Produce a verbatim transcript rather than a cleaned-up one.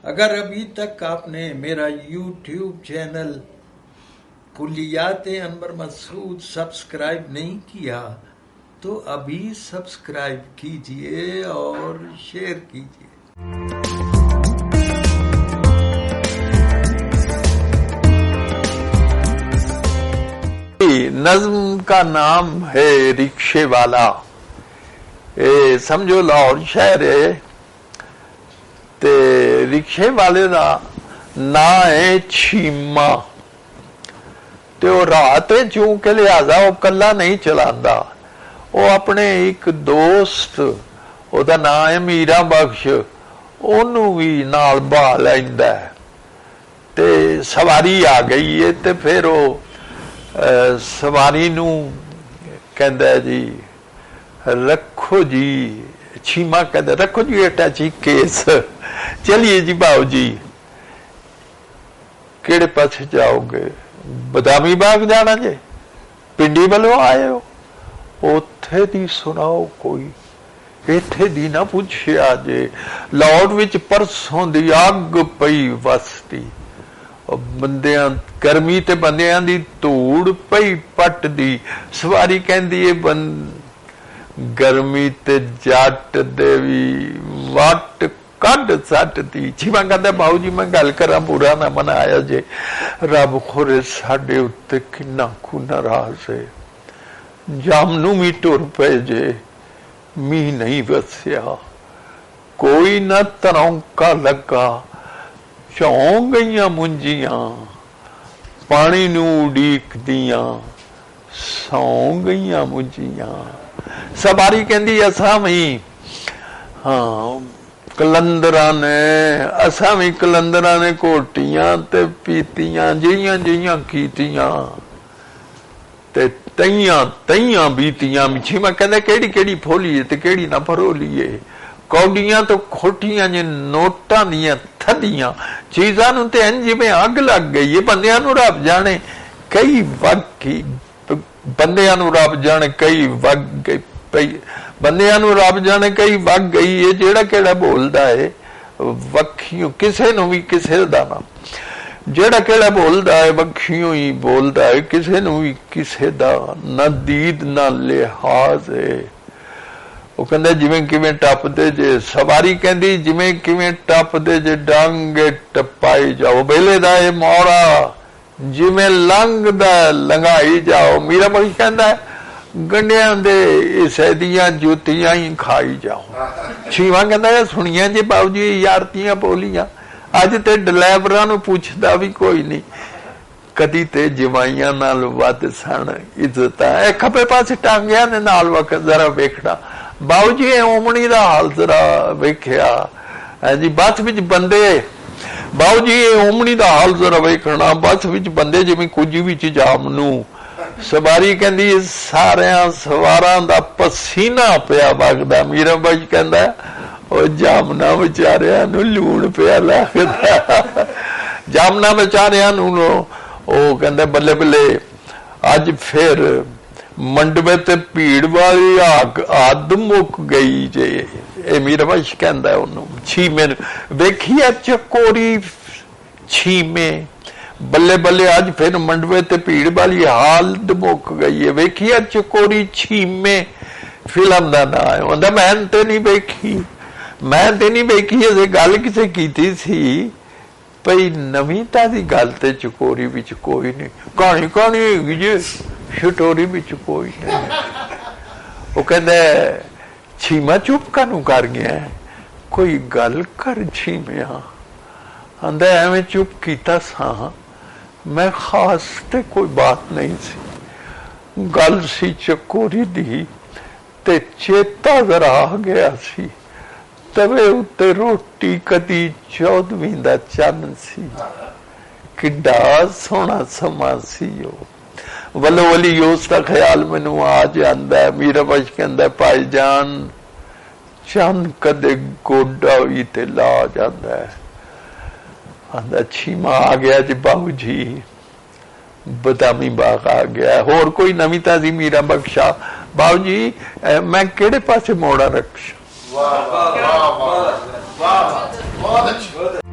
अगर अभी तक आपने मेरा YouTube channel Kulliyate Anwar Masood subscribe नहीं किया तो अभी सब्सक्राइब कीजिए और शेयर कीजिए। नज्म का नाम है रिक्शे वाला। ए समझो लाहौर शहर है ते रिक्शे वाले का ना है छीमा ते वो रात चूंकि लिहाजा वो कला नहीं चलांदा, वो अपने एक दोस्त ओदा नाम है मीरा बख्श ओनू भी नाल बहा लैंदा है ते सवारी आ गई है ते फिर वो सवारी नू कहंदा जी रखो जी, छीमा कहता रखो जी अटैची केस, चलिए जी बाबू जी केड़े पासे जाओगे? बदामी बाग जाना जे, पिंडी वालों आए हो, उत्थे दी सुनाओ कोई, इत्थे दी ना पूछिया जे। लाहौर विच परसों दी अग पई वसती, बंदियां गर्मी ते बंदियां दी धूड़ पई पट दी। सवारी कहंदी है बंद गर्मी ते जट दे भी वट कड सट दी। छीमा कहंदा बाऊ जी मैं गल करा बुरा ना मनाया जे, रब खोरे साडे उत्ते किन्ना कु नाराज है। जामनू भी टुर पे जे मीह नहीं वसिया, कोई ना तरौंका लगा, चौं गईयां मुंजियां पानी नू उड़ीक दियां, सौ गईयां मुंजियां। सवारी कहंदी असां भी हाँ कलंदरा ने, असां भी कलंदरा ने घोटियां ते पीतियां जिहियां जिहियां कीतियां ते तईयां तईयां बीतियां। छीमा कहंदा केड़ी केड़ी फोलीए ते केड़ी ना फरोलीए, कौडियां तो खोटियां जे नोटां दियां थदियां चीजां नूं ते इंज जिवें अग लग गई है। बंदियां नूं रब जाने कई वगी, बंदियां नूं रब जाने कई वग गई पई, बंदियां नूं रब जाने कई वग गई है। जेड़ा केड़ा बोलदा है वखियों किसे नूं भी किसे दा ना, जेड़ा केड़ा बोलदा है वखियों ही बोलदा है, किसे नूं भी किसे दा ना दीद ना लिहाज है। वो कहंदा जिवें किवें टपदे जे, सवारी कहंदी जिवें किवें टपदे जे डांगे टपाई जाओ, बेले दा ए मौड़ा जिवें लंघदा लंघाई जाओ। मीरा बख्श कहंदा गंढियां दे हिस्से दियां जुतियां ही खाई जाओ। छीमा कहंदा सुनिया जे बाबू जी यारतियां बोलियां, अज ते डलैवरां नूं पुछदा भी कोई नहीं, कदी ते जवाइयां नाल वध सन इज्जतां। ए खब्बे पासे टांगियां दे नाल वक्त जरा वेखना बाबू जी ओमनी दा हाल जरा वेख्या जी। बस विच बंदे बाबू जी ओमनी दा हाल जरा वेखना, बस विच बंदे जिवें कुछ विच जामनू। सवारी कहंदी सारियां सवारां दा पसीना पिया वगदा। मीरा बख्श कहंदा ओ जामना विचारियां नूं लूण पिया लगदा। जामना विचारियां नूं ओ कहंदा बल्ले बल्ले अज फिर मंडवे ते भीड़ वाली आग आद मुक गई जे। ए मीरा बख्श कहंदा ओनू छीमे वेखिया चकोरी छीमे, बल्ले बल्ले अज फिर मंडवे ते भीड़ वाली हालत मुक गई है। वेखिया चकोरी छीमे फिल्म दा ना है, उहदा मैं ते नहीं वेखी, मैं ते नहीं वेखी। अजे गल किसे कीती सी भई नवीता दी गल ते चकोरी विच कोई नहीं, कहानी कहानी हैगी जे छटोरी विच कोई नहीं। वो कहंदा छीमा चुप कानू कर गया, कोई गल कर छीमिया। आंदा एवें चुप कीता सा मैं, खास ते कोई बात नहीं सी, गल सी चकोरी दी ते चेता जरा आ गया सी। तवे उत्ते रोटी कदी चौदवीं दा चन्न सी, किड्डा सोहना समा सी। वलो वली उसका ख्याल मैनू आ जांदा है। मीरा बख्श कहंदा भाई जान चंद कदे गोडा भी ते ला जांदा है। आंदा छीमा आ गया जी बाबू जी, बदामी बाग आ गया। होर कोई नवी ताजी मीरा बख्शा बाबू जी मैं केड़े पासे मोड़ा रख? वाह वाह वाह वाह वाह बहुत अच्छा।